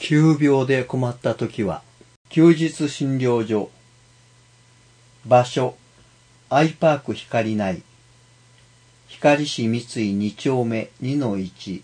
急病で困ったときは、休日診療所。場所、アイパーク光内。光市三井2丁目 2-1。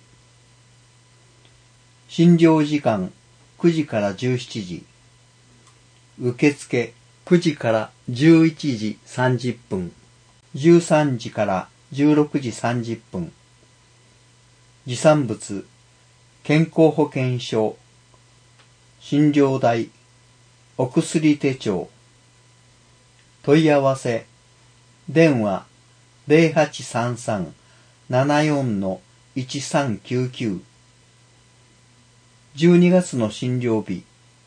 診療時間、9時から17時。受付、9時から11時30分。13時から16時30分。持参物、健康保険証、診療代、お薬手帳。問い合わせ、電話 0833-74-1399。12月の診療日。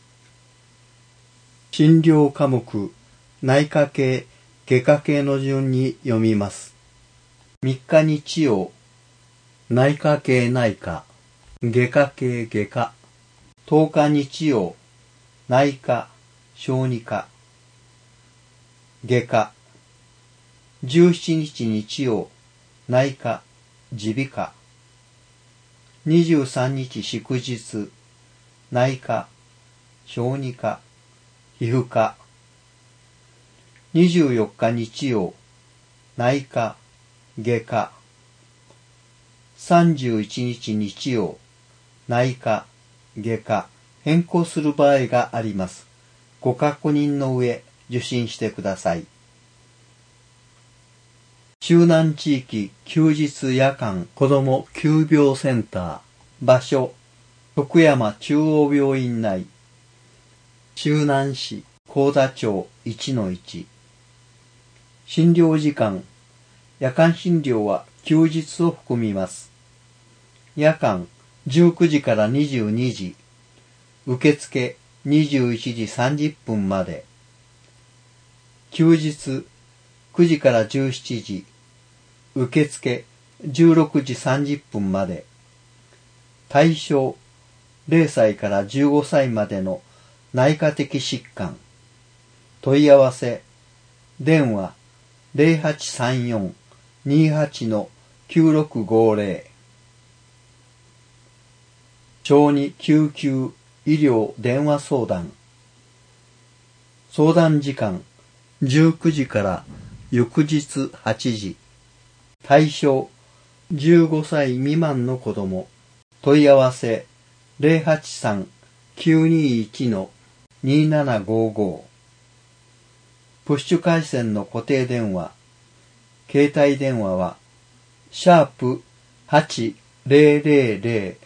診療科目、内科系、外科系の順に読みます。3日日曜、内科系内科、外科系外科。10日日曜、内科、小児科、外科。17日日曜、内科、耳鼻科。23日祝日、内科、小児科、皮膚科。24日日曜、内科、外科。31日日曜、内科、外科。変更する場合があります。ご確認の上、受診してください。周南地域休日夜間子ども急病センター。場所、徳山中央病院内。周南市幸田町 1-1。診療時間、夜間診療は休日を含みます。夜間19時から22時。受付21時30分まで。休日9時から17時。受付16時30分まで。対象0歳から15歳までの内科的疾患。問い合わせ電話 0834-28-9650。小児救急医療電話相談。相談時間19時から翌日8時。対象15歳未満の子ども。問い合わせ 083-921-2755。プッシュ回線の固定電話。携帯電話は#8000